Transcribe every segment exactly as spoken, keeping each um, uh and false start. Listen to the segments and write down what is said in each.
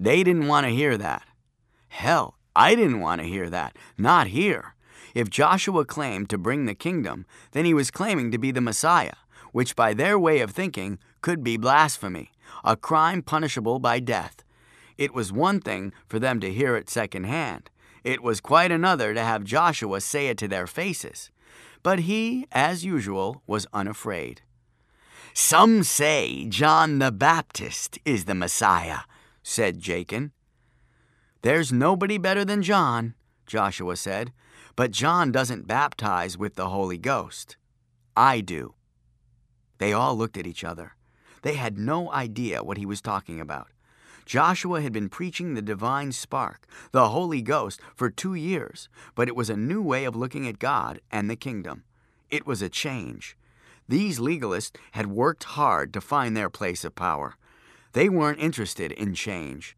They didn't want to hear that. Hell, I didn't want to hear that. Not here. If Joshua claimed to bring the kingdom, then he was claiming to be the Messiah, which by their way of thinking could be blasphemy, a crime punishable by death. It was one thing for them to hear it secondhand. It was quite another to have Joshua say it to their faces. But he, as usual, was unafraid. "Some say John the Baptist is the Messiah," said Jachin. "There's nobody better than John," Joshua said, "but John doesn't baptize with the Holy Ghost. I do." They all looked at each other. They had no idea what he was talking about. Joshua had been preaching the divine spark, the Holy Ghost, for two years, but it was a new way of looking at God and the kingdom. It was a change. These legalists had worked hard to find their place of power. They weren't interested in change.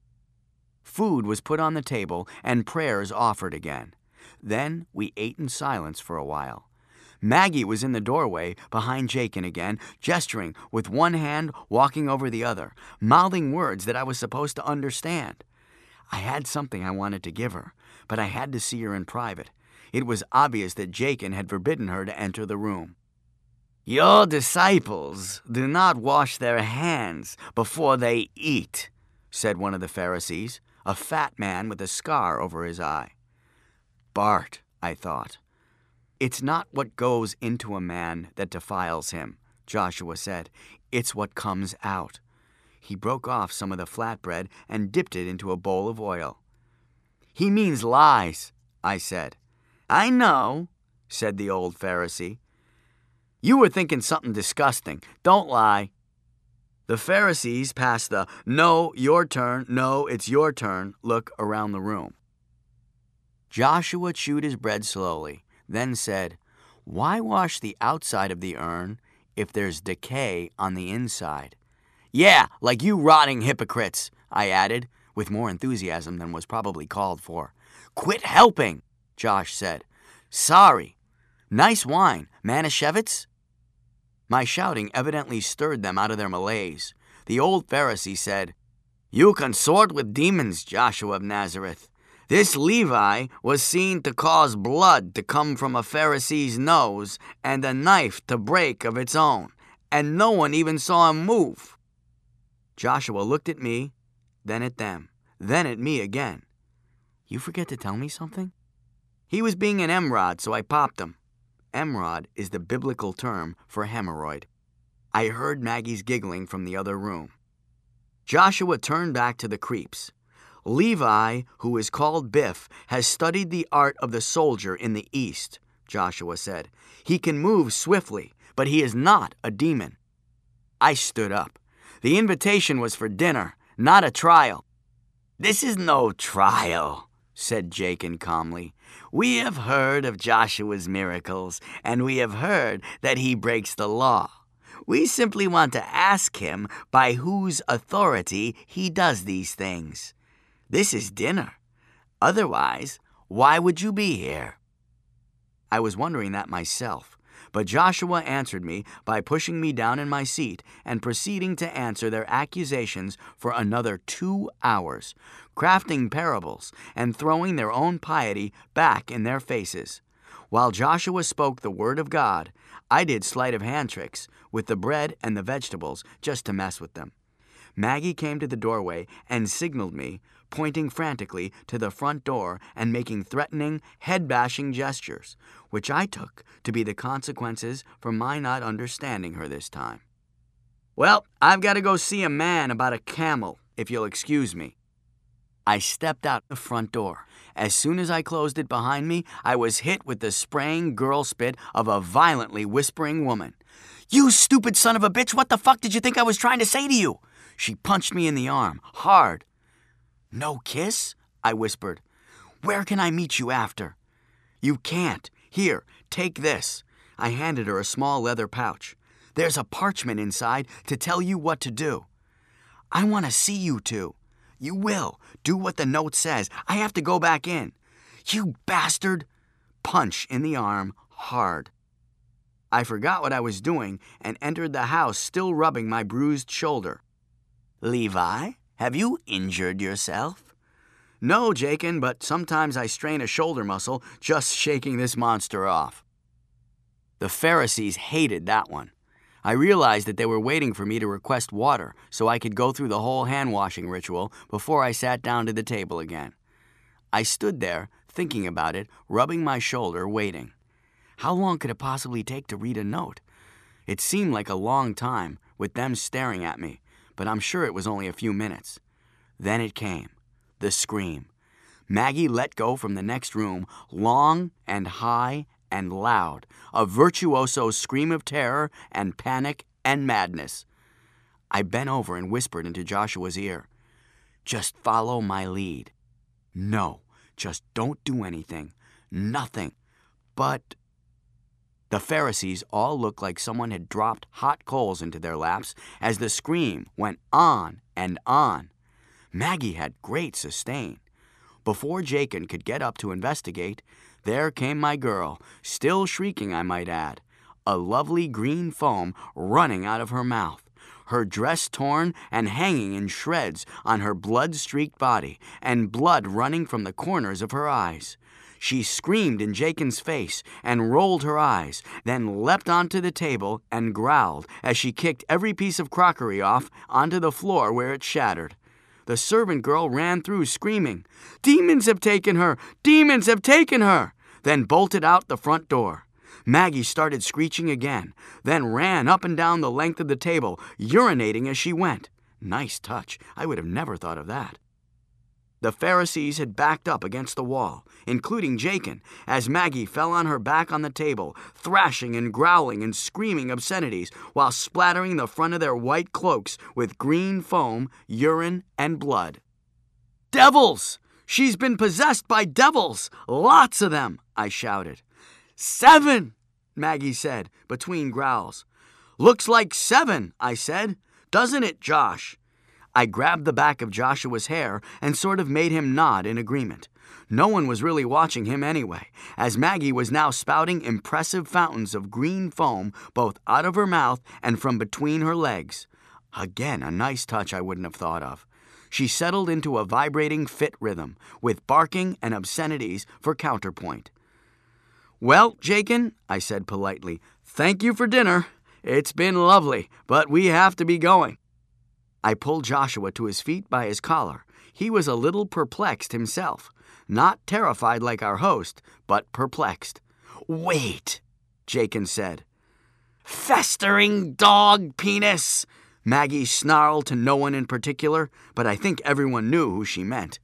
Food was put on the table and prayers offered again. Then we ate in silence for a while. Maggie was in the doorway behind Jachin again, gesturing with one hand, walking over the other, mouthing words that I was supposed to understand. I had something I wanted to give her, but I had to see her in private. It was obvious that Jachin had forbidden her to enter the room. "Your disciples do not wash their hands before they eat," said one of the Pharisees, a fat man with a scar over his eye. Bart, I thought. "It's not what goes into a man that defiles him," Joshua said. "It's what comes out." He broke off some of the flatbread and dipped it into a bowl of oil. "He means lies," I said. "I know," said the old Pharisee. "You were thinking something disgusting. Don't lie." The Pharisees passed the "no, your turn, no, it's your turn" look around the room. Joshua chewed his bread slowly, then said, "Why wash the outside of the urn if there's decay on the inside?" "Yeah, like you rotting hypocrites," I added, with more enthusiasm than was probably called for. "Quit helping," Josh said. "Sorry. Nice wine, Manischewitz?" My shouting evidently stirred them out of their malaise. The old Pharisee said, "You consort with demons, Joshua of Nazareth. This Levi was seen to cause blood to come from a Pharisee's nose and a knife to break of its own, and no one even saw him move." Joshua looked at me, then at them, then at me again. "You forget to tell me something?" He was being an emrod, so I popped him. Emrod is the biblical term for hemorrhoid. I heard Maggie's giggling from the other room. Joshua turned back to the creeps. "Levi, who is called Biff, has studied the art of the soldier in the East," Joshua said. "He can move swiftly, but he is not a demon." I stood up. The invitation was for dinner, not a trial. "This is no trial," said Jachin calmly. "We have heard of Joshua's miracles, and we have heard that he breaks the law. We simply want to ask him by whose authority he does these things. This is dinner. Otherwise, why would you be here?" I was wondering that myself, but Joshua answered me by pushing me down in my seat and proceeding to answer their accusations for another two hours, crafting parables and throwing their own piety back in their faces. While Joshua spoke the word of God, I did sleight of hand tricks with the bread and the vegetables just to mess with them. Maggie came to the doorway and signaled me, pointing frantically to the front door and making threatening, head-bashing gestures, which I took to be the consequences for my not understanding her this time. "Well, I've got to go see a man about a camel, if you'll excuse me." I stepped out the front door. As soon as I closed it behind me, I was hit with the spraying girl spit of a violently whispering woman. "You stupid son of a bitch, what the fuck did you think I was trying to say to you?" She punched me in the arm, hard. "No kiss?" I whispered. "Where can I meet you after?" "You can't. Here, take this." I handed her a small leather pouch. "There's a parchment inside to tell you what to do." "I want to see you two." "You will. Do what the note says. I have to go back in." "You bastard!" Punch in the arm, hard. I forgot what I was doing and entered the house still rubbing my bruised shoulder. "Levi, Have you injured yourself?" "No, Jachin, but sometimes I strain a shoulder muscle just shaking this monster off." The Pharisees hated that one. I realized that they were waiting for me to request water so I could go through the whole hand-washing ritual before I sat down to the table again. I stood there, thinking about it, rubbing my shoulder, waiting. How long could it possibly take to read a note? It seemed like a long time, with them staring at me, but I'm sure it was only a few minutes. Then it came. The scream. Maggie let go from the next room, long and high and loud, a virtuoso scream of terror and panic and madness. I bent over and whispered into Joshua's ear, "Just follow my lead. No, just don't do anything. Nothing. But..." The Pharisees all looked like someone had dropped hot coals into their laps as the scream went on and on. Maggie had great sustain. Before Jachin could get up to investigate, there came my girl, still shrieking, I might add, a lovely green foam running out of her mouth, her dress torn and hanging in shreds on her blood-streaked body, and blood running from the corners of her eyes. She screamed in Jachin's face and rolled her eyes, then leapt onto the table and growled as she kicked every piece of crockery off onto the floor where it shattered. The servant girl ran through screaming, "Demons have taken her! Demons have taken her!" then bolted out the front door. Maggie started screeching again, then ran up and down the length of the table, urinating as she went. Nice touch. I would have never thought of that. The Pharisees had backed up against the wall, including Jachin, as Maggie fell on her back on the table, thrashing and growling and screaming obscenities while splattering the front of their white cloaks with green foam, urine, and blood. "Devils! She's been possessed by devils! Lots of them!" I shouted. "Seven!" Maggie said, between growls. "Looks like seven," I said. "Doesn't it, Josh?" I grabbed the back of Joshua's hair and sort of made him nod in agreement. No one was really watching him anyway, as Maggie was now spouting impressive fountains of green foam both out of her mouth and from between her legs. Again, a nice touch I wouldn't have thought of. She settled into a vibrating fit rhythm, with barking and obscenities for counterpoint. "Well, Jachin," I said politely, "thank you for dinner. It's been lovely, but we have to be going." I pulled Joshua to his feet by his collar. He was a little perplexed himself. Not terrified like our host, but perplexed. "Wait," Jachin said. "Festering dog penis!" Maggie snarled to no one in particular, but I think everyone knew who she meant.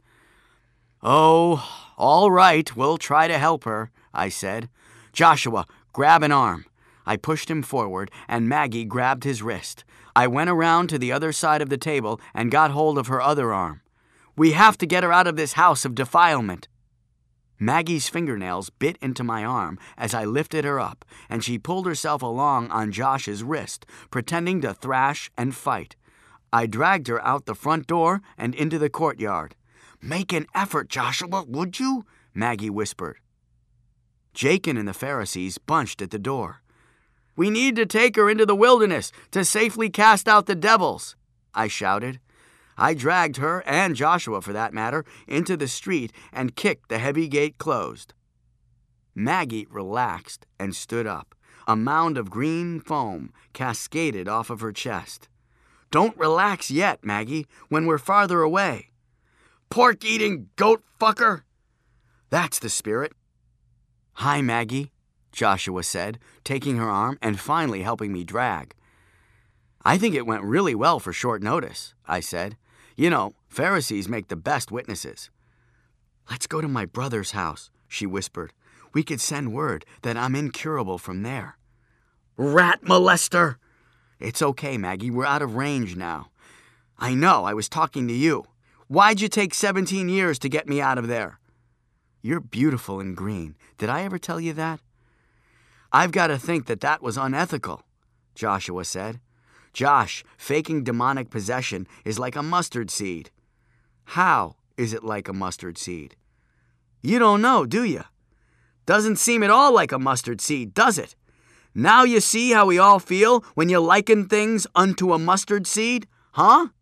"Oh, all right, we'll try to help her," I said. "Joshua, grab an arm." I pushed him forward, and Maggie grabbed his wrist. I went around to the other side of the table and got hold of her other arm. "We have to get her out of this house of defilement." Maggie's fingernails bit into my arm as I lifted her up, and she pulled herself along on Josh's wrist, pretending to thrash and fight. I dragged her out the front door and into the courtyard. "Make an effort, Joshua, would you?" Maggie whispered. Jachin and the Pharisees bunched at the door. "We need to take her into the wilderness to safely cast out the devils," I shouted. I dragged her, and Joshua for that matter, into the street and kicked the heavy gate closed. Maggie relaxed and stood up. A mound of green foam cascaded off of her chest. "Don't relax yet, Maggie, when we're farther away." "Pork-eating goat fucker!" That's the spirit. "Hi, Maggie," Joshua said, taking her arm and finally helping me drag. "I think it went really well for short notice," I said. "You know, Pharisees make the best witnesses." "Let's go to my brother's house," she whispered. "We could send word that I'm incurable from there." "Rat molester!" "It's okay, Maggie. We're out of range now." "I know. I was talking to you. Why'd you take seventeen years to get me out of there?" "You're beautiful and green. Did I ever tell you that?" "I've got to think that that was unethical," Joshua said. "Josh, faking demonic possession is like a mustard seed." "How is it like a mustard seed?" "You don't know, do you? Doesn't seem at all like a mustard seed, does it? Now you see how we all feel when you liken things unto a mustard seed, huh?"